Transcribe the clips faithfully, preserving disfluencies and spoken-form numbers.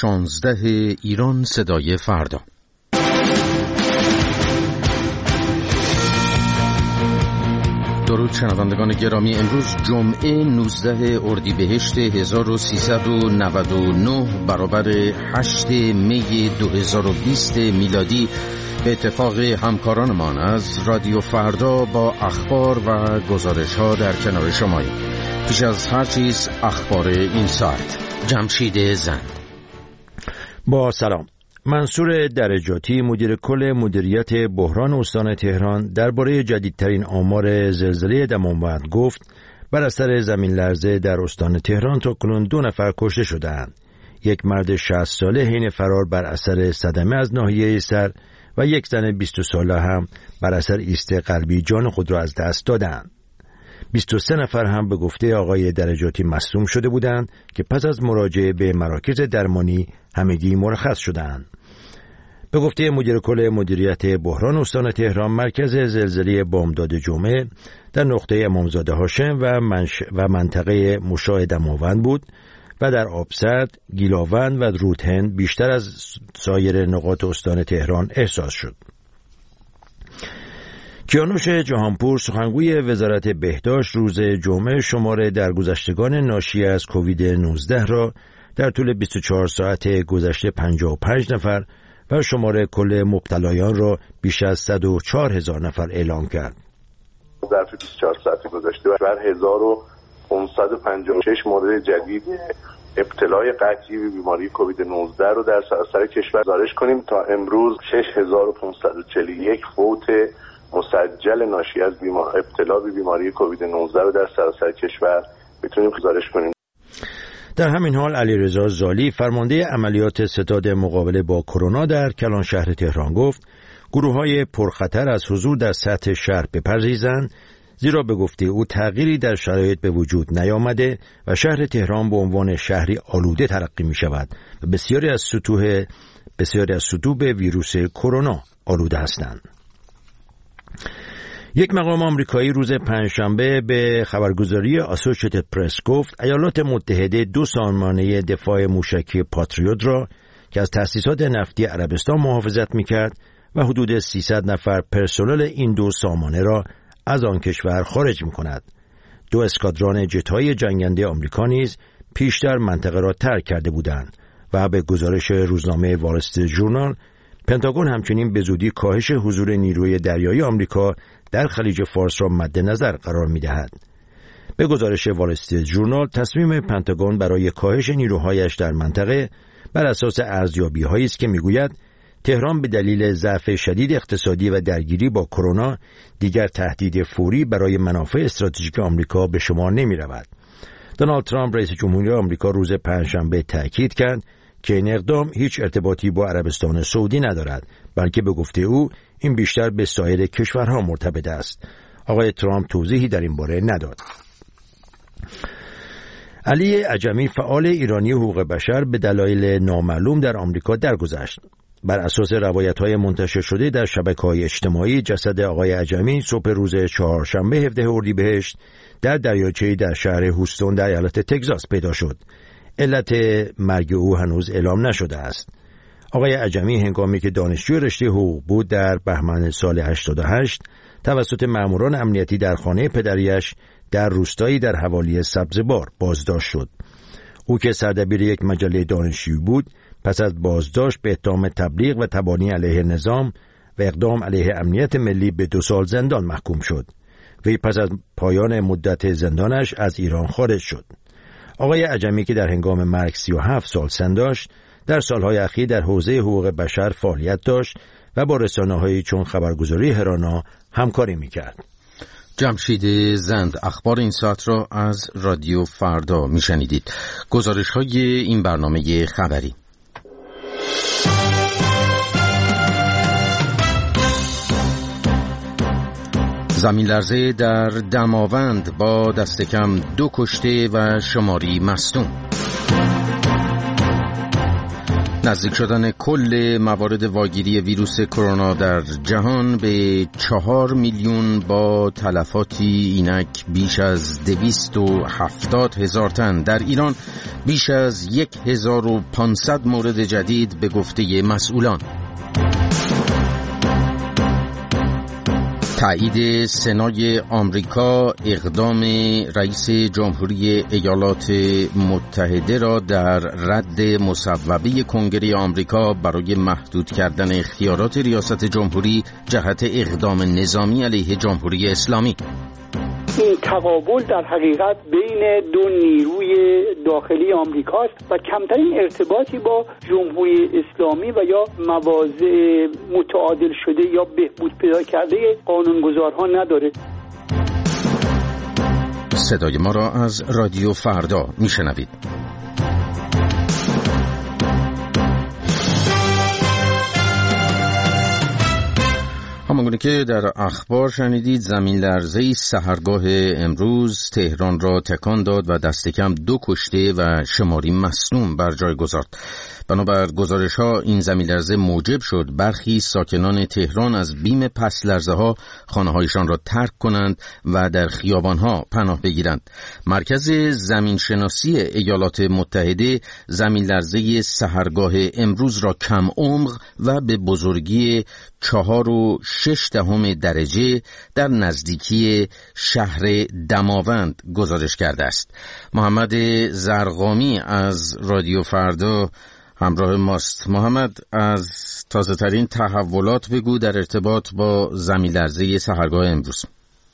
شانزده ایران صدای فردا. درود شنوندگان گرامی، امروز جمعه نوزده اردیبهشت هزار و سیصد و نود و نه برابر هشتم می دو هزار و بیست میلادی به اتفاق همکارانمان از رادیو فردا با اخبار و گزارش ها در کنار شماییم. پیش از هر چیز اخبار این ساعت. جمشید زند. با سلام. منصور درجاتی مدیر کل مدیریت بحران استان تهران درباره جدیدترین آمار زلزله دماوند گفت بر اثر زمین لرزه در استان تهران تا کنون دو نفر کشته شدند. یک مرد شصت ساله حین فرار بر اثر صدمه از ناحیه سر و یک زن بیست ساله هم بر اثر ایست قلبی جان خود را از دست دادند. بیست و سه نفر هم به گفته آقای درجاتی مصدوم شده بودند که پس از مراجعه به مراکز درمانی همگی مرخص شدند. به گفته مدیر کل مدیریت بحران استان تهران، مرکز زلزله بامداد جمعه در نقطه امامزاده هاشم و, منش... و منطقه مشاع دماوند بود و در آبسرد، گیلاوند و رودهند بیشتر از سایر نقاط استان تهران احساس شد. کیانوش جهانپور سخنگوی وزارت بهداشت روز جمعه شمار درگذشتگان ناشی از کووید نوزده را در طول بیست و چهار ساعت گذشته پنجاه و پنج نفر و شمار کل مبتلایان را بیش از صد و چهار هزار نفر اعلام کرد. در طول بیست و چهار ساعت گذشته بر هزار و پانصد و پنجاه و شش مورد جدید ابتلای قطعی به بیماری کووید نوزده رو در سراسر کشور گزارش کنیم. تا امروز شش هزار و پانصد و چهل و یک فوت مسجل ناشی از بیمار ابتلا به بیماری کووید نوزده رو در سراسر کشور میتونیم گزارش کنیم. در همین حال علیرضا زالی فرمانده عملیات ستاد مقابله با کرونا در کلان شهر تهران گفت گروه‌های پرخطر از حضور در سطح شهر بپرهیزند، زیرا به گفته او تغییری در شرایط به وجود نیامده و شهر تهران به عنوان شهری آلوده تلقی می شود و بسیاری از سطوح بسیاری از سطوح ویروس کرونا آلوده هستند. یک مقام آمریکایی روز پنجشنبه به خبرگزاری آسوشیتد پرس گفت ایالات متحده دو سامانه دفاع موشکی پاتریوت را که از تأسیسات نفتی عربستان محافظت می‌کرد و حدود سیصد نفر پرسنل این دو سامانه را از آن کشور خارج می‌کند. دو اسکادران جت‌های جنگنده آمریکا نیز پیشتر منطقه را ترک کرده بودند و به گزارش روزنامه وال استریت ژورنال پنتاگون همچنین به زودی کاهش حضور نیروی دریایی آمریکا در خلیج فارس را مد نظر قرار می‌دهد. به گزارش وال استریت ژورنال تصمیم پنتاگون برای کاهش نیروهایش در منطقه بر اساس ارزیابی‌هایی است که می‌گوید تهران به دلیل ضعف شدید اقتصادی و درگیری با کرونا دیگر تهدید فوری برای منافع استراتژیک آمریکا به شمار نمی‌رود. دونالد ترامپ رئیس جمهوری آمریکا روز پنجشنبه تاکید کرد که این اقدام هیچ ارتباطی با عربستان سعودی ندارد، بلکه به گفته او این بیشتر به سایر کشورها مرتبط است. آقای ترامپ توضیحی در این باره نداد. علی عجمی فعال ایرانی حقوق بشر به دلایل نامعلوم در آمریکا درگذشت. بر اساس روایت‌های منتشر شده در شبکه‌های اجتماعی جسد آقای عجمی صبح روز چهارشنبه هفدهم اردیبهشت در دریاچه‌ای در شهر هوستون در ایالت تگزاس پیدا شد. علت مرگ او هنوز اعلام نشده است. آقای عجمی هنگامی که دانشجوی رشته حقوق بود در بهمن سال هشتاد و هشت توسط ماموران امنیتی در خانه پدریش در روستایی در حوالی سبزبار بازداشت شد. او که سردبیر یک مجله دانشجویی بود پس از بازداشت به اتهام تبلیغ و تبانی علیه نظام و اقدام علیه امنیت ملی به دو سال زندان محکوم شد. وی پس از پایان مدت زندانش از ایران خارج شد. آقای عجمی که در هنگام مرگ سی و هفت سال سن داشت در سالهای اخیر در حوزه حقوق بشر فعالیت داشت و با رسانه‌هایی چون خبرگزاری هرانا همکاری می‌کرد. جمشید زند اخبار این ساعت را از رادیو فردا میشنیدید. گزارش‌های این برنامه خبری. زمین لرزه در دماوند با دست کم دو کشته و شماری مصدوم. نزدیک شدن کل موارد واگیری ویروس کرونا در جهان به چهار میلیون با تلفاتی اینک بیش از دویست و هفتاد هزار تن. در ایران بیش از یک هزار و پانصد مورد جدید به گفته مسئولان. تایید سنای آمریکا اقدام رئیس جمهوری ایالات متحده را در رد مصوبه کنگره آمریکا برای محدود کردن اختیارات ریاست جمهوری جهت اقدام نظامی علیه جمهوری اسلامی. این تقابل در حقیقت بین دو نیروی داخلی آمریکاست و کمترین ارتباطی با جمهوری اسلامی و یا مواضع متعادل شده یا بهبود پیدا کرده قانونگذارها نداره. صدای ما را از رادیو فردا میشنوید. همانگونه که در اخبار شنیدید، زمین لرزه‌ای سحرگاه امروز تهران را تکان داد و دست کم دو کشته و شماری مصدوم بر جای گذارد. بنابر گزارش‌ها این زمین لرزه موجب شد برخی ساکنان تهران از بیم پس لرزه ها خانه‌هایشان را ترک کنند و در خیابان‌ها پناه بگیرند. مرکز زمین شناسی ایالات متحده زمین لرزه سحرگاه امروز را کم عمق و به بزرگی چهار و شش دهم درجه در نزدیکی شهر دماوند گزارش کرده است. محمد زرقامی از رادیو فردا همراه ماست. محمد، از تازه ترین تحولات بگو در ارتباط با زمین لرزه سحرگاه امروز.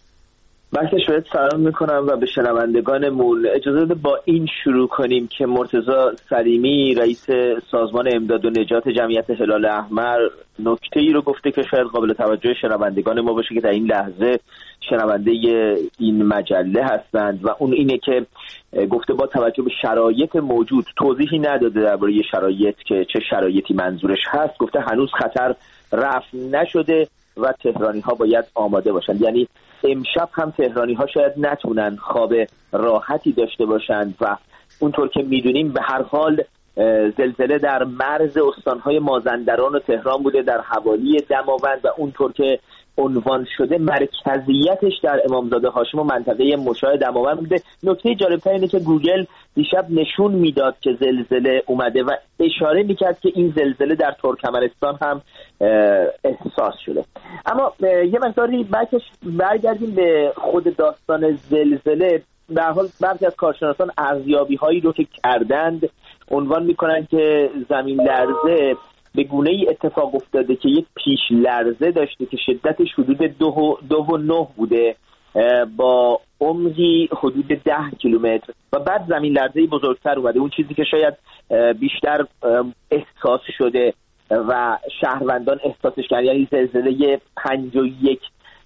بحث شاید سلام میکنم و به شنوندگانمون اجازه بده با این شروع کنیم که مرتضی سلیمی رئیس سازمان امداد و نجات جمعیت هلال احمر نکته ای رو گفته که شاید قابل توجه شنوندگان ما باشه که در این لحظه شنونده این مجله هستند و اون اینه که گفته با توجه به شرایط موجود، توضیحی نداده درباره شرایط که چه شرایطی منظورش هست، گفته هنوز خطر رفع نشده و تهرانی ها باید آماده باشند. یعنی امشب هم تهرانی ها شاید نتونن خواب راحتی داشته باشند و اونطور که میدونیم به هر حال زلزله در مرز استانهای مازندران و تهران بوده، در حوالی دماوند و اونطور که عنوان شده مرکزیتش در امامزاده هاشم و منطقه مشاه دماوند بوده. نکته جالب‌تر اینه که گوگل دیشب نشون میداد که زلزله اومده و اشاره میکرد که این زلزله در ترکمنستان هم احساس شده. اما یه مقداری بعدش برگردیم به خود داستان زلزله. در حال بعضی از کارشناسان ارزیابی‌هایی رو که کردند عنوان میکنن که زمین لرزه به گونه ای اتفاق افتاده که یک پیش لرزه داشته که شدتش حدود دو, دو و نه بوده با عمقی حدود ده کیلومتر و بعد زمین لرزه بزرگتر اومده. اون چیزی که شاید بیشتر احساس شده و شهروندان احساسش کردن یعنی زلزله پنج و یک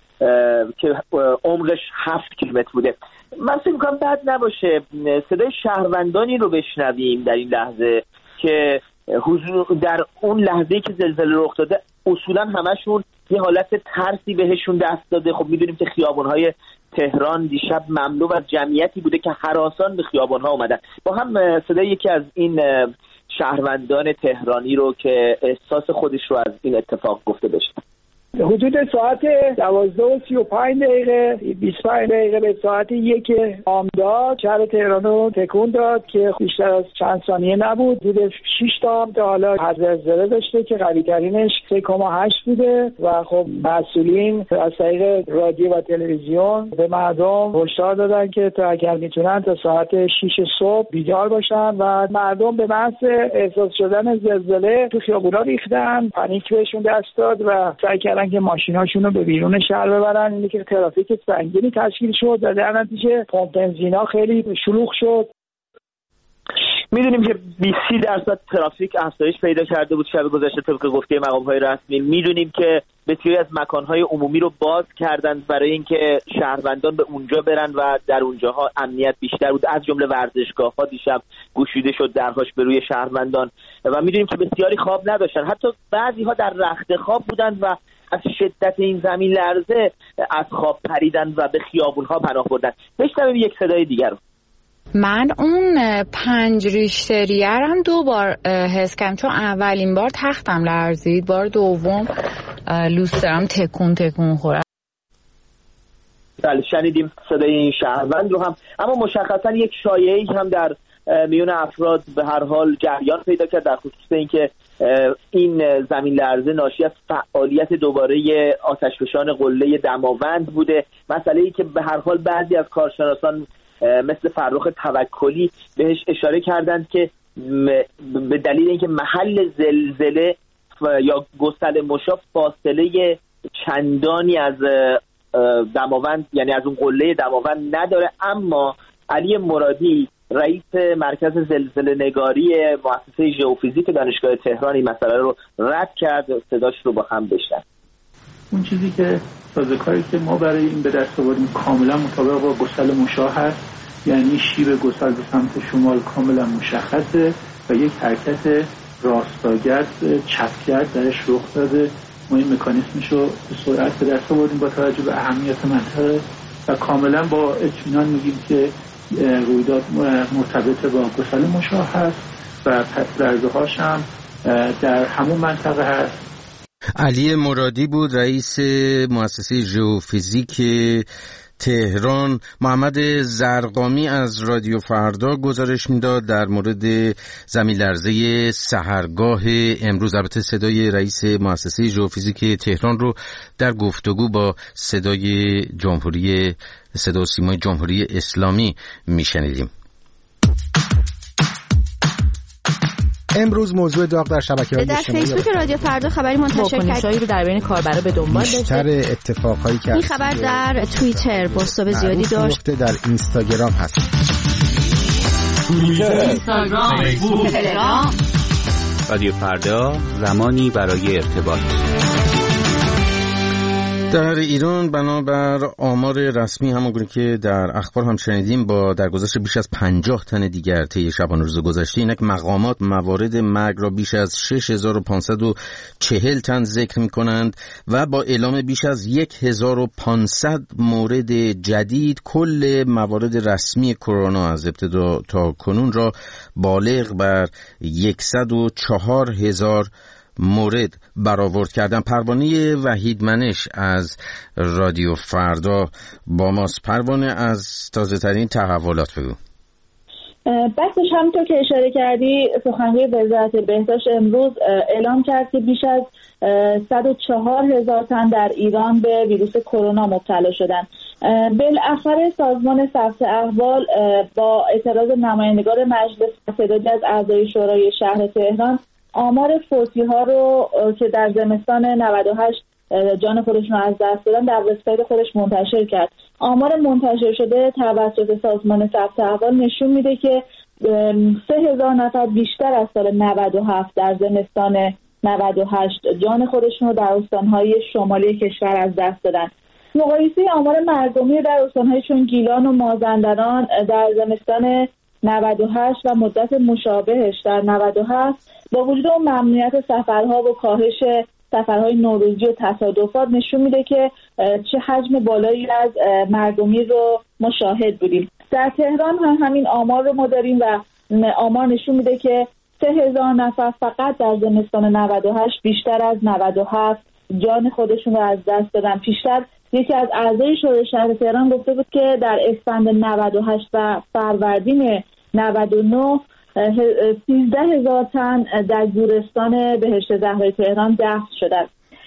که عمقش هفت کیلومتر بوده. من فکر می‌کنم بد نباشه صدای شهروندانی رو بشنویم در این لحظه که حضور در اون لحظه‌ای که زلزله رخ داده اصولا همشون یه حالت ترسی بهشون دست داده. خب میدونیم که خیابان‌های تهران دیشب مملو از جمعیتی بوده که هراسان به خیابان‌ها اومدن. با هم صدای یکی از این شهروندان تهرانی رو که احساس خودش رو از این اتفاق گفته بشنویم. حدود ساعت دوازده و سی و پنج دقیقه بیست و پنج دقیقه به ساعت یک بامداد شهر تهران رو تکون داد که بیشتر از چند ثانیه نبود. حدود شش تا هم تا حالا حد زلزله داشته که قوی ترینش سه و هشت بوده و خب مسئولین از طریق رادیو و تلویزیون به مردم هشدار دادن که تا اگر میتونن تا ساعت شش صبح بیدار باشن و مردم به محض احساس شدن زلزله تو خیابونا ریختن، پانیک بهشون دست داد و سعی کردن که ماشیناشون رو به بیرون شهر ببرن. اینه که ترافیک سنگینی تشکیل شد و در نتیجه پمپ بنزینا خیلی شلوغ شد. میدونیم که بیست درصد ترافیک افزایش پیدا کرده بود شب گذشته طبق گفته مقام‌های رسمی. میدونیم که بسیاری از مکان‌های عمومی رو باز کردند برای اینکه شهروندان به اونجا برن و در اونجاها امنیت بیشتر بود. از جمله ورزشگاه‌ها دیشب گشوده شد درهاش به روی شهروندان و میدونیم که بسیاری خواب نداشتن. حتی بعضی‌ها در رخت خواب بودند و از شدت این زمین لرزه از خواب پریدن و به خیابون‌ها پناه بردن. بشنویم یک صدای دیگر رو. من اون پنج ریشتریه هم دو بار حس کردم، چون اولین بار تختم لرزید، بار دوم لوسترم تکون تکون خورد. بله شنیدیم صدای این شهروند رو هم، اما مشخصا یک شایعه‌ای هم در میون افراد به هر حال جریان پیدا کرد در خصوص اینکه این زمین لرزه ناشی از فعالیت دوباره آتشفشان قله دماوند بوده، مسئله‌ای که به هر حال بعضی از کارشناسان مثل فرخ توکلی بهش اشاره کردند که به دلیل اینکه محل زلزله یا گسل مشا فاصله چندانی از دماوند یعنی از اون قله دماوند نداره. اما علی مرادی رئیس مرکز زلزله نگاری مؤسسه ژئوفیزیک دانشگاه تهران این مسئله رو رد کرد. صداش رو با هم بشنویم. اون چیزی که سازوکاری که ما برای این به دست آوردیم کاملا مطابق با گسل مشا هست، یعنی شیب گسل به سمت شمال کاملا مشخصه و یک حرکت راستاگرد چپگرد درش رخ داده. ما این مکانیزمش رو به سرعت به دست آوردیم با توجه به اهمیت منطقه و کاملا با اطمینان میگیم که رویداد مرتبط با گسل مشا هست و پس لرزه‌هاش هم در همون منطقه هست. علی مرادی بود رئیس مؤسسه ژئوفیزیک تهران. محمد زرقامی از رادیو فردا گزارش میداد در مورد زمین لرزه سحرگاه امروز. البته صدای رئیس مؤسسه ژئوفیزیک تهران رو در گفتگو با صدای جمهوری صدا و سیمای جمهوری اسلامی میشنیدیم. امروز موضوع داغ در شبکه‌های اجتماعی در فیسبوک رادیو فردا خبری منتشر کرد رو در بین کاربرا به دنبال داشته. بیشتر اتفاقایی که این خبر در توییتر بازتاب زیادی داشت. در اینستاگرام هست. توییتر، اینستاگرام، فیسبوک، تلگرام. رادیو فردا زمانی برای ارتباط. در ایران بنابر آمار رسمی همونگونه که در اخبار هم شنیدیم با درگذشت بیش از پنجاه تن دیگر طی شبانه روز گذشته، اینک مقامات موارد مرگ را بیش از شش هزار و پانصد و چهل تن ذکر می کنند و با اعلام بیش از هزار و پانصد مورد جدید کل موارد رسمی کرونا از ابتدا تا کنون را بالغ بر صد و چهار هزار مورد برآورد کردن. پروانه وحید منش از رادیو فردا با ماست. پروانه از تازه ترین تحولات بگو. بسش همونطور که اشاره کردی سخنگوی وزارت بهداشت امروز اعلام کرد که بیش از صد و چهار هزار تن در ایران به ویروس کرونا مبتلا شدند. بالاخره سازمان ثبت احوال با اعتراض نمایندگان مجلس و تعدادی از اعضای شورای شهر تهران آمار فوتی ها رو که در زمستان نود و هشت جان خودشون از دست دادن در وبسایت خودش منتشر کرد. آمار منتشر شده توسط سازمان ثبت احوال نشون میده که سه هزار نفر بیشتر از سال نود و هفت در زمستان نود و هشت جان خودشون رو در استانهای شمالی کشور از دست دادن. مقایسه آمار مرگومی در استانهای چون گیلان و مازندران در زمستان نود و هشت و مدت مشابهش در نود و هفت با وجود اون ممنوعیت سفرها و کاهش سفرهای نوروزی و تصادفات نشون میده که چه حجم بالایی از مرگومی رو ما شاهد بودیم. در تهران هم همین آمار رو ما داریم و آمار نشون میده که سه هزار نفر فقط در زمستان نود و هشت بیشتر از نود و هفت جان خودشون رو از دست دادن. پیشتر یکی از اعضای شورای شهر تهران گفته بود که در اسفند نود و هشت و فروردین نود و نه سیزده هزار تن در گورستان بهشت زهرای تهران دفن شدند.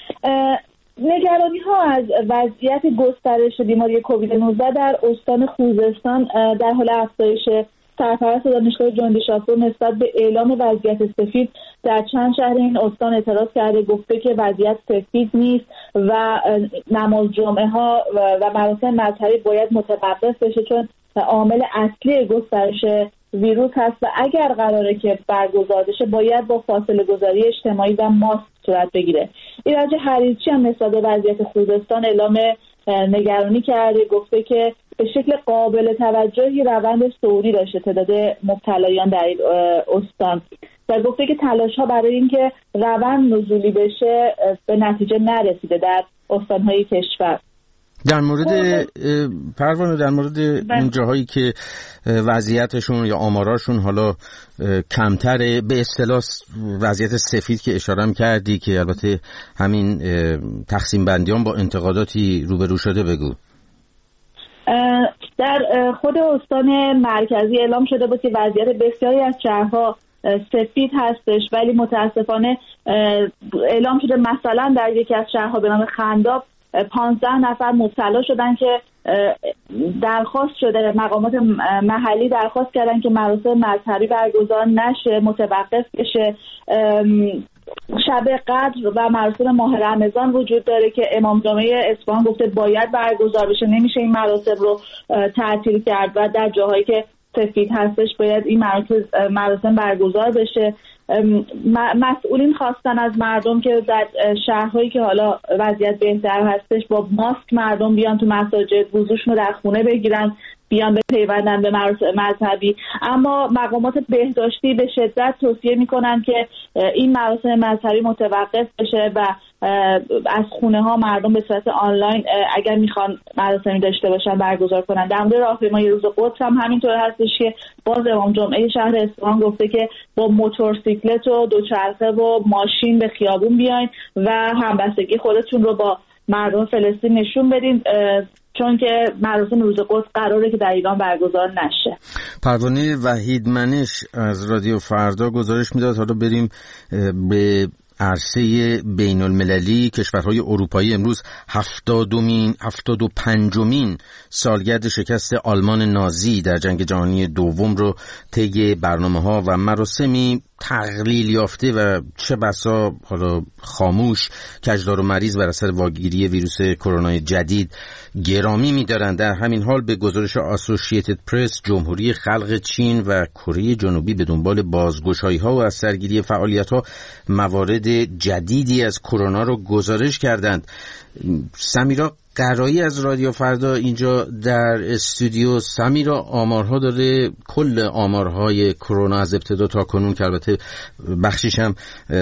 نگرانی ها از وضعیت گسترش بیماری کووید نوزده در استان خوزستان در حال افزایش. سرپرست دانشگاه جندی شاپور نسبت به اعلام وضعیت سفید در چند شهر این استان اعتراض کرده، گفته که وضعیت سفید نیست و نماز جمعه ها و مراسم مذهبی باید متوقف بشه چون عامل اصلی گسترش ویروس هست و اگر قراره که برگزار بشه باید با فاصله گذاری اجتماعی و ماسک صورت بگیره. ایرج حریصی هم نسبت به وضعیت خوزستان اعلام نگرانی کرده، گفته که به شکل قابل توجهی روند صعودی داشته تعداد مبتلایان در این استان و گفته که تلاش‌ها برای اینکه روند نزولی بشه به نتیجه نرسیده در استان‌های کشور. در مورد پروانه، در مورد اون جاهایی که وضعیتشون یا آماراشون حالا کمتره، به اصطلاح وضعیت سفید که اشاره کردی که البته همین تقسیم بندیان با انتقاداتی روبرو شده، بگو. در خود استان مرکزی اعلام شده بود که وضعیت بسیاری از شهرها سفید هستش، ولی متاسفانه اعلام شده مثلا در یکی از شهرها به نام خنداب پانزده نفر مبتلا شدن که درخواست شده، مقامات محلی درخواست کردن که مراسم مذهبی برگزار نشه، متوقف بشه. شب قدر و مراسم ماه رمضان وجود داره که امام جمعه اصفهان گفته باید برگزار بشه، نمیشه این مراسم رو تعطیل کرد و در جاهایی که سفید هستش باید این مراسم برگزار بشه. مسئولین خواستن از مردم که در شهرهایی که حالا وضعیت بهتر هستش با ماسک مردم بیان تو مساجد، وضوشون رو در خونه بگیرن، بیان به پیوندن به مراسم مذهبی. اما مقامات بهداشتی به شدت توصیه میکنن که این مراسم مذهبی متوقف بشه و از خونه ها مردم به صورت آنلاین اگر میخوان مراسمی داشته باشن برگزار کنن. در مورد راهپیمایی روز قدس هم همینطور هستش که باز امام جمعه شهر اصفهان گفته که با موتورسیکلت و دوچرخه و ماشین به خیابون بیاین و همبستگی خودتون رو با مردم فلسطین نشون بدین، چون که مراسم روز قدس قراره که در ایران برگزار نشه. پروانه وحیدمنش از رادیو فردا گزارش میداد. حالا بریم به عرصه بین المللی. کشورهای اروپایی امروز هفتادمین هفتاد و پنجمین سالگرد شکست آلمان نازی در جنگ جهانی دوم رو طی برنامه‌ها و مراسمی تقلیل یافته و چه بسا حالا خاموش کجدار و مریض بر اثر واگیری ویروس کرونا جدید گرامی می‌دارند. در همین حال به گزارش اسوسییتد پرس، جمهوری خلق چین و کره جنوبی به دنبال بازگشایی‌ها و از سرگیری فعالیت‌ها موارد جدیدی از کرونا رو گزارش کردند. سمیرا قرایی از رادیو فردا اینجا در استودیو. سمیرا، آمارها داره، کل آمارهای کرونا از ابتدا تا کنون که البته بخشیش هم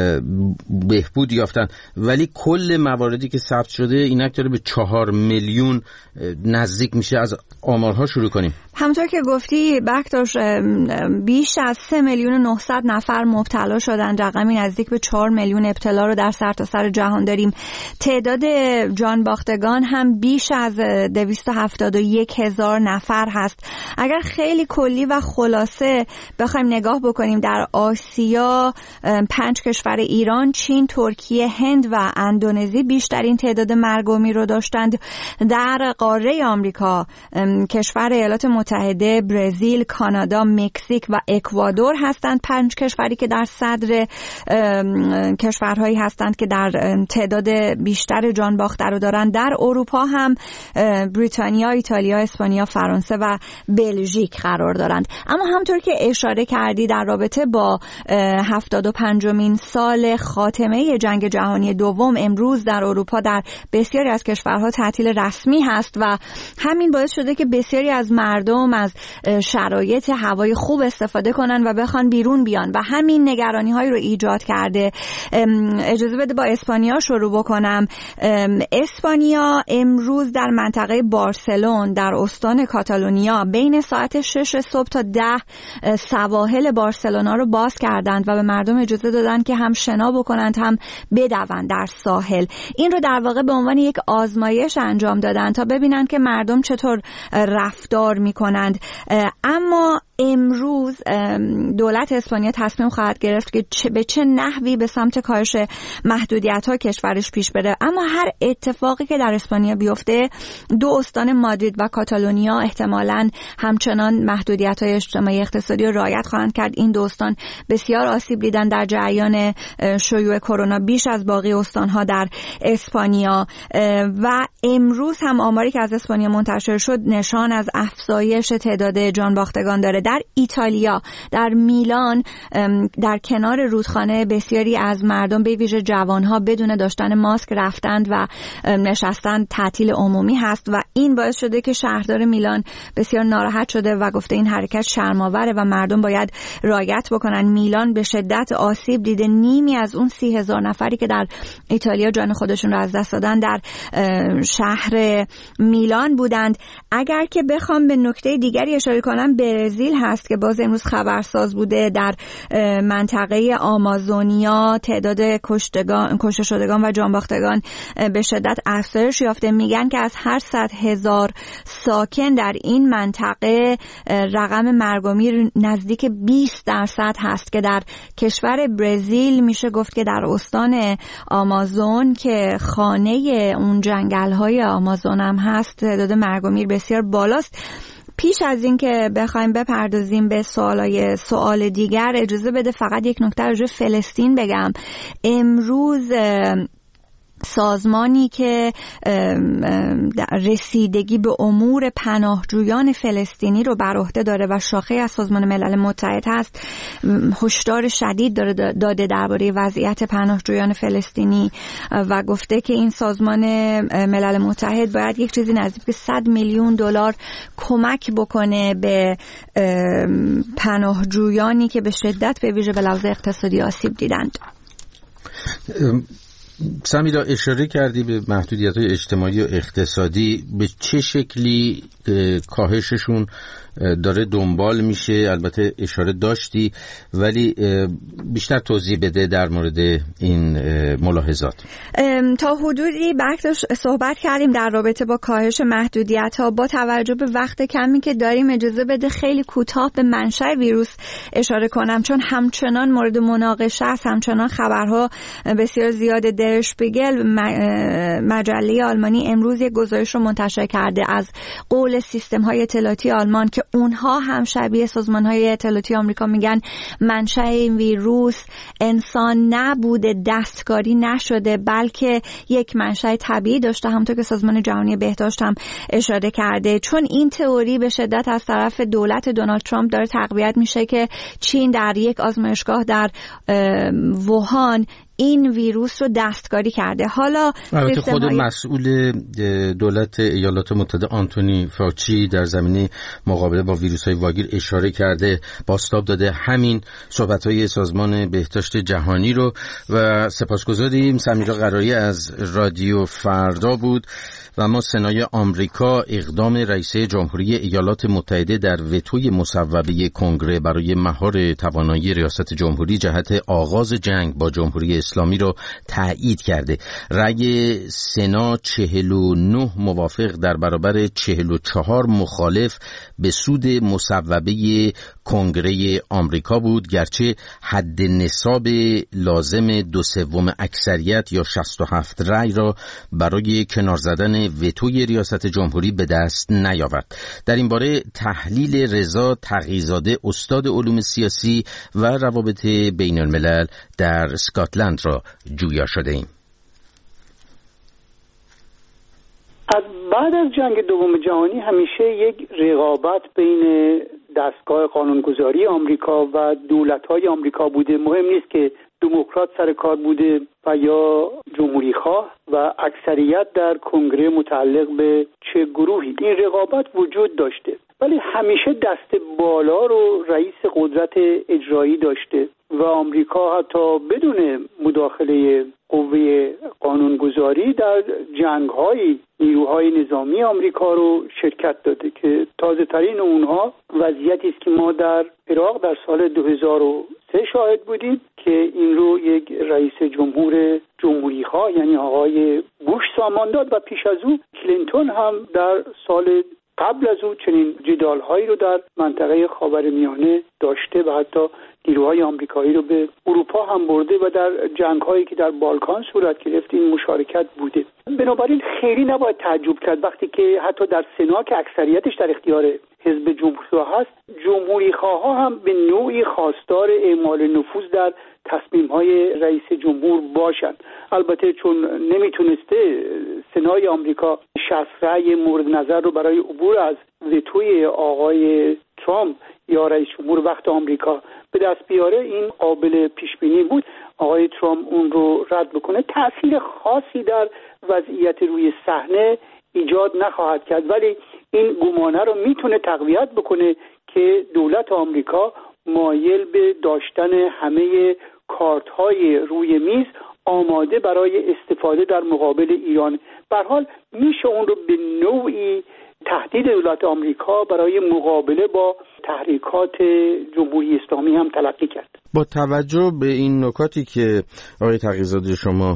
بهبود یافتن، ولی کل مواردی که ثبت شده اینک داره به چهار میلیون نزدیک میشه. از آمارها شروع کنیم. همونطور که گفتی بکتاش، بیش از سه میلیون و نهصد نفر مبتلا شدن، رقمی نزدیک به چهار میلیون ابتلا رو در سرتاسر جهان داریم. تعداد جان باختگان هم بیش از دویست و هفتاد و یک هزار نفر هست. اگر خیلی کلی و خلاصه بخوایم نگاه بکنیم، در آسیا پنج کشور ایران، چین، ترکیه، هند و اندونزی بیشترین تعداد مرگ و میر رو داشتند. در قاره آمریکا کشور ایالات متحده، برزیل، کانادا، مکزیک و اکوادور هستند، پنج کشوری که در صدر کشورهایی هستند که در تعداد بیشتر جان باخته رو دارند. در اروپا هم بریتانیا، ایتالیا، اسپانیا، فرانسه و بلژیک قرار دارند. اما همطور که اشاره کردی در رابطه با هفتاد و پنجمین سال خاتمه جنگ جهانی دوم، امروز در اروپا در بسیاری از کشورها تعطیل رسمی هست و همین باعث شده که بسیاری از مردم از شرایط هوای خوب استفاده کنن و بخوان بیرون بیان و همین نگرانی های رو ایجاد کرده. اجازه بده با اسپانیا شروع بکنم. اسپانیا امروز در منطقه بارسلون در استان کاتالونیا بین ساعت شش صبح تا ده سواحل بارسلونا رو باز کردند و به مردم اجازه دادن که هم شنا بکنند هم بدوند در ساحل. این رو در واقع به عنوان یک آزمایش انجام دادن تا ببینن که مردم چطور رفتار میکنند. اما امروز دولت اسپانیا تصمیم خواهد گرفت که به چه نحوی به سمت کاهش محدودیت‌ها کشورش پیش بره. اما هر اتفاقی که در اسپانیا بیفته، دو استان مادرید و کاتالونیا احتمالاً همچنان محدودیت‌های اجتماعی اقتصادی رو رعایت خواهند کرد. این دو استان بسیار آسیب دیدن در جریان شیوع کرونا، بیش از باقی استان‌ها در اسپانیا. و امروز هم آماری که از اسپانیا منتشر شد نشان از افزایش تعداد جانباختگان داره. در در ایتالیا در میلان در کنار رودخانه بسیاری از مردم به ویژه جوانها بدون داشتن ماسک رفتند و نشستند. تعطیل عمومی هست و این باعث شده که شهردار میلان بسیار ناراحت شده و گفته این حرکت شرم‌آوره و مردم باید رعایت بکنن. میلان به شدت آسیب دیده. نیمی از اون سی هزار نفری که در ایتالیا جان خودشون رو از دست دادن در شهر میلان بودند. اگر که بخوام به نکته دیگری اشاره کنم، برزیل هست که باز امروز خبرساز بوده. در منطقه آمازونیا تعداد کشتگان، کشته شدگان و جانباختگان به شدت افزایش یافته. میگن که از هر صد هزار ساکن در این منطقه رقم مرگ و میر نزدیک بیست درصد هست که در کشور برزیل میشه گفت که در استان آمازون که خانه اون جنگل‌های آمازون هم هست تعداد مرگ و میر بسیار بالاست. پیش از این که بخوایم بپردازیم به سوالای سوال دیگر، اجازه بده فقط یک نکته راجع به فلسطین بگم. امروز سازمانی که رسیدگی به امور پناهجویان فلسطینی رو بر عهده داره و شاخه از سازمان ملل متحد هست، هشدار شدید داره داده درباره وضعیت پناهجویان فلسطینی و گفته که این سازمان ملل متحد باید یک چیزی نزدیک به صد میلیون دلار کمک بکنه به پناهجویانی که به شدت به ویژه به لحاظ اقتصادی آسیب دیدند. سمیرا، اشاره کردی به محدودیت‌های اجتماعی و اقتصادی، به چه شکلی کاهششون داره دنبال میشه؟ البته اشاره داشتی ولی بیشتر توضیح بده در مورد این ملاحظات. تا حدودی بحث صحبت کردیم در رابطه با کاهش محدودیت‌ها. با توجه به وقت کمی که داریم اجازه بده خیلی کوتاه به منشأ ویروس اشاره کنم، چون همچنان مورد مناقشه است. همچنان خبرها بسیار زیاده. در شپیگل مجله آلمانی امروز یک گزارش رو منتشر کرده از قول سیستم‌های اطلاعاتی آلمان که اونها هم شبیه سازمان‌های اطلاعاتی آمریکا میگن منشأ این ویروس انسان نبوده، دستکاری نشده، بلکه یک منشأ طبیعی داشته، همونطور که سازمان جهانی بهداشت هم اشاره کرده. چون این تئوری به شدت از طرف دولت دونالد ترامپ داره تقویت میشه که چین در یک آزمایشگاه در ووهان این ویروس رو دستکاری کرده. حالا البته خود مسئول دولت ایالات متحده آنتونی فاوچی در زمینه مقابله با ویروس‌های واگیر اشاره کرده، بازتاب داده همین صحبت‌های سازمان بهداشت جهانی رو. و سپاسگزاریم. سمیرا قرایی از رادیو فردا بود. و ما سنای آمریکا اقدام رئیس جمهوری ایالات متحده در وتوی مصوبه کنگره برای مهار توانایی ریاست جمهوری جهت آغاز جنگ با جمهوری اسلامی را تایید کرده. رأی سنا چهل و نه موافق در برابر چهل و چهار مخالف به سود مصوبه کنگره آمریکا بود، گرچه حد نصاب لازم دو سوم اکثریت یا شصت و هفت رأی را برای کنار زدن وتوی ریاست جمهوری به دست نیاورد. در این باره تحلیل رضا تقی‌زاده، استاد علوم سیاسی و روابط بین الملل در اسکاتلند را جویا شده ایم. از بعد از جنگ دوم جهانی همیشه یک رقابت بین دستگاه قانونگذاری آمریکا و دولت‌های آمریکا بوده. مهم نیست که دموکرات سر کار بوده و یا جمهوری خواه و اکثریت در کنگره متعلق به چه گروهی. این رقابت وجود داشته ولی همیشه دست بالا رو رئیس قدرت اجرایی داشته و آمریکا حتی بدون مداخله قوه قانونگذاری در جنگ‌های نیروهای نظامی آمریکا رو شرکت داده که تازه ترین اونها وضعیتی است که ما در عراق در سال دو هزار و سه شاهد بودیم که این رو یک رئیس جمهور جمهوری خواه یعنی آقای بوش سامان داد و پیش از او کلینتون هم در سال قبل از او چنین جدال‌هایی رو در منطقه خاورمیانه داشته و حتی نیروهای آمریکایی رو به اروپا هم برده و در جنگ‌هایی که در بالکان صورت گرفت این مشارکت بوده. بنابراین خیلی نباید تعجب کرد وقتی که حتی در سنا که اکثریتش در اختیار حزب جمهوری‌خواه هست، جمهوری‌خواها هم به نوعی خواستار اعمال نفوذ در تصمیم‌های رئیس جمهور باشند. البته چون نمیتونسته سنای آمریکا شصت رأی مورد نظر رو برای عبور از وتوی آقای ترامپ یا رئیس جمهور وقت آمریکا به دست بیاره این قابل پیش بینی بود. آقای ترامپ اون رو رد بکنه تأثیر خاصی در وضعیت روی صحنه ایجاد نخواهد کرد، ولی این گمانه رو میتونه تقویت بکنه که دولت آمریکا مایل به داشتن همه کارت‌های روی میز آماده برای استفاده در مقابل ایران. به هر حال میشه اون رو به نوعی تهدید دولت آمریکا برای مقابله با تحریکات جمهوری اسلامی هم تلقی کرد. با توجه به این نکاتی که آقای تقی‌زاده شما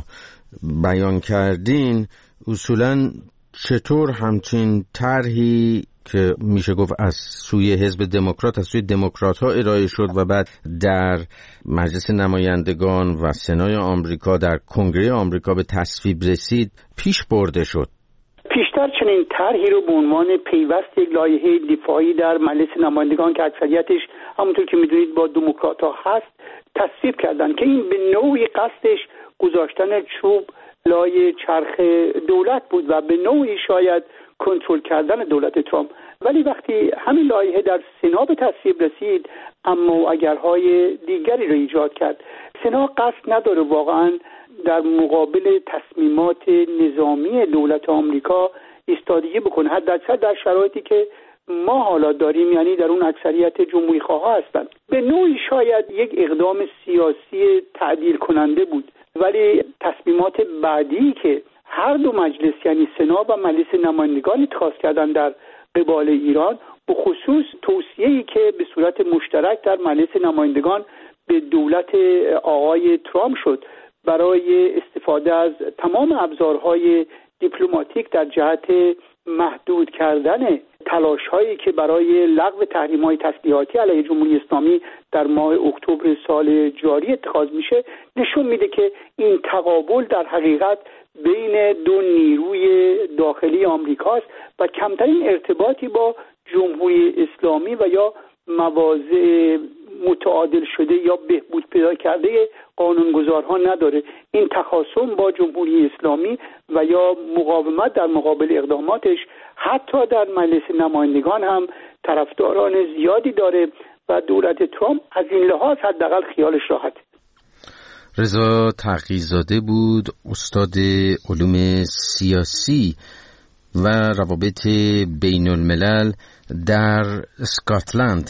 بیان کردین، اصولاً چطور همچین طرحی که میشه گفت از سوی حزب دموکرات از سوی دموکرات ها ارائه شد و بعد در مجلس نمایندگان و سنای آمریکا در کنگره آمریکا به تصویب رسید پیش برده شد؟ پیشتر چنین طرحی رو به عنوان پیوست یک لایحه دفاعی در مجلس نمایندگان که اکثریتش همونطور که میدونید با دموکرات ها هست تصویب کردن که این به نوعی قصدش گذاشتن چوب لای چرخ دولت بود و به نوعی شاید کنترل کردن دولت ترامپ. ولی وقتی همین لایحه در سنا به تصویب رسید اما اگرهای دیگری رو ایجاد کرد. سنا قصد نداره واقعا در مقابل تصمیمات نظامی دولت آمریکا ایستادگی بکنه، حداکثر در شرایطی که ما حالا داریم، یعنی در اون اکثریت جمهوری خواه هستند. به نوعی شاید یک اقدام سیاسی تعدیل کننده بود، ولی تصمیمات بعدی که هر دو مجلس یعنی سنا و مجلس نمایندگان اتخاذ کردن در قبال ایران، به خصوص توصیه‌ای که به صورت مشترک در مجلس نمایندگان به دولت آقای ترامپ شد برای استفاده از تمام ابزارهای دیپلماتیک در جهت محدود کردن تلاش‌هایی که برای لغو تحریم‌های تسلیحاتی علیه جمهوری اسلامی در ماه اکتبر سال جاری اتخاذ میشه، نشون میده که این تقابل در حقیقت بین دو نیروی داخلی آمریکاست و کمترین ارتباطی با جمهوری اسلامی و یا مواضع متعادل شده یا بهبود پیدا کرده قانونگذارها نداره. این تخاصم با جمهوری اسلامی و یا مقاومت در مقابل اقداماتش حتی در مجلس نمایندگان هم طرفداران زیادی داره و دولت ترامپ از این لحاظ حداقل خیالش راحته. رضا تقی‌زاده بود، استاد علوم سیاسی و روابط بین الملل در اسکاتلند.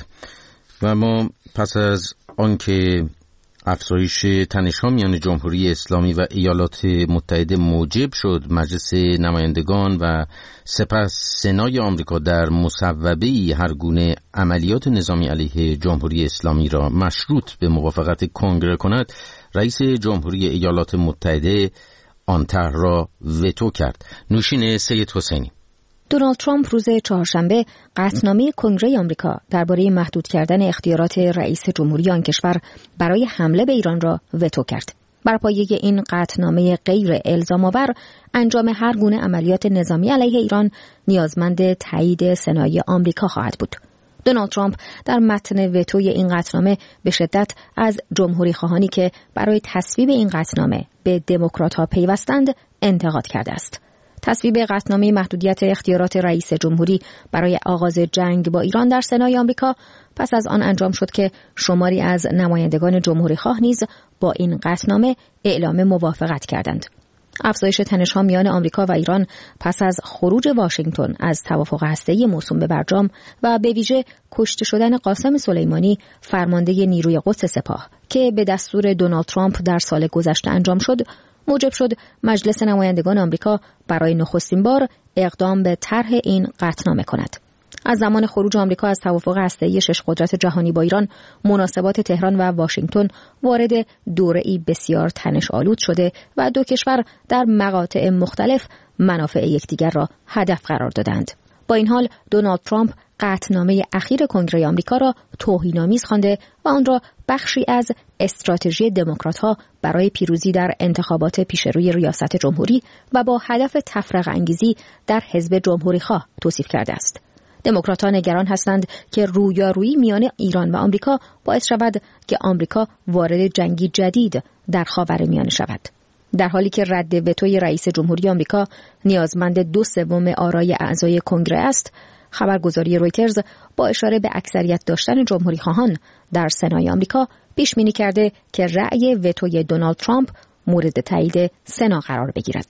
و ما پس از آنکه افزایش تنش‌ها میان جمهوری اسلامی و ایالات متحده موجب شد مجلس نمایندگان و سپس سنای آمریکا در مصوبه‌ای هر گونه عملیات نظامی علیه جمهوری اسلامی را مشروط به موافقت کنگره کند، رئیس جمهوری ایالات متحده آن طرح را وتو کرد. نوشین سید حسینی. دونالد ترامپ روز چهارشنبه قطعنامه کنگره آمریکا درباره محدود کردن اختیارات رئیس جمهوری آن کشور برای حمله به ایران را وتو کرد. بر پایه این قطعنامه غیر الزام‌آور، انجام هر گونه عملیات نظامی علیه ایران نیازمند تایید سنای آمریکا خواهد بود. دونالد ترامپ در متن وتوی این قطعنامه به شدت از جمهوری خواهانی که برای تصویب این قطعنامه به دموکرات‌ها پیوستند انتقاد کرده است. تصویب قطعنامه محدودیت اختیارات رئیس جمهوری برای آغاز جنگ با ایران در سنای آمریکا پس از آن انجام شد که شماری از نمایندگان جمهوری خواه نیز با این قطعنامه اعلام موافقت کردند. افزایش تنش‌ها میان آمریکا و ایران پس از خروج واشنگتن از توافق هسته‌ای موسوم به برجام و به ویژه کشته شدن قاسم سلیمانی، فرمانده نیروی قدس سپاه که به دستور دونالد ترامپ در سال گذشته انجام شد، موجب شد مجلس نمایندگان آمریکا برای نخستین بار اقدام به طرح این قطعنامه کند. از زمان خروج آمریکا از توافق هسته‌ای شش قدرت جهانی با ایران، مناسبات تهران و واشنگتن وارد دوره‌ای بسیار تنش‌آلود شده و دو کشور در مقاطع مختلف منافع یکدیگر را هدف قرار دادند. با این حال دونالد ترامپ قطعنامه اخیر کنگره آمریکا را توهین‌آمیز خوانده و آن را بخشی از استراتژی دموکرات‌ها برای پیروزی در انتخابات پیشروی ریاست جمهوری و با هدف تفرقه انگیزی در حزب جمهوری‌خواه توصیف کرده است. دموکرات‌ها نگران هستند که رویارویی میان ایران و آمریکا باعث شود که آمریکا وارد جنگی جدید در خاورمیانه شود. در حالی که رد وتوی رئیس جمهوری آمریکا نیازمند دو سوم آرای اعضای کنگره است، خبرگزاری رویترز با اشاره به اکثریت داشتن جمهوری خواهان در سنای آمریکا پیش بینی کرده که رأی وتوی دونالد ترامپ مورد تایید سنا قرار بگیرد.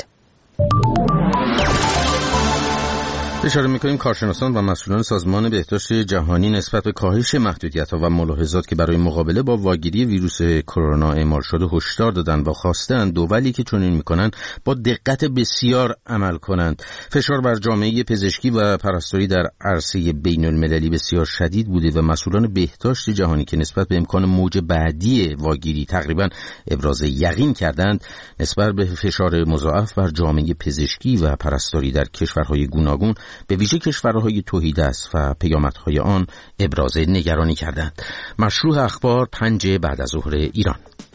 اشاره می‌کنیم کارشناسان و مسئولان سازمان بهداشت جهانی نسبت به کاهش محدودیت‌ها و ملاحظات که برای مقابله با واگیری ویروس کرونا اعمال شده هشدار دادند و خواستند دولی که چنین می‌کنند با دقت بسیار عمل کنند. فشار بر جامعه پزشکی و پرستاری در عرصه بین‌المللی بسیار شدید بوده و مسئولان بهداشت جهانی که نسبت به امکان موج بعدی واگیری تقریباً ابراز یقین کردند، نسبت به فشار مضاعف بر جامعه پزشکی و پرستاری در کشورهای گوناگون به ویژه کشورهای تهیدست و پیامدهای آن ابراز نگرانی کردند. مشروع اخبار پنج بعد از ظهر ایران.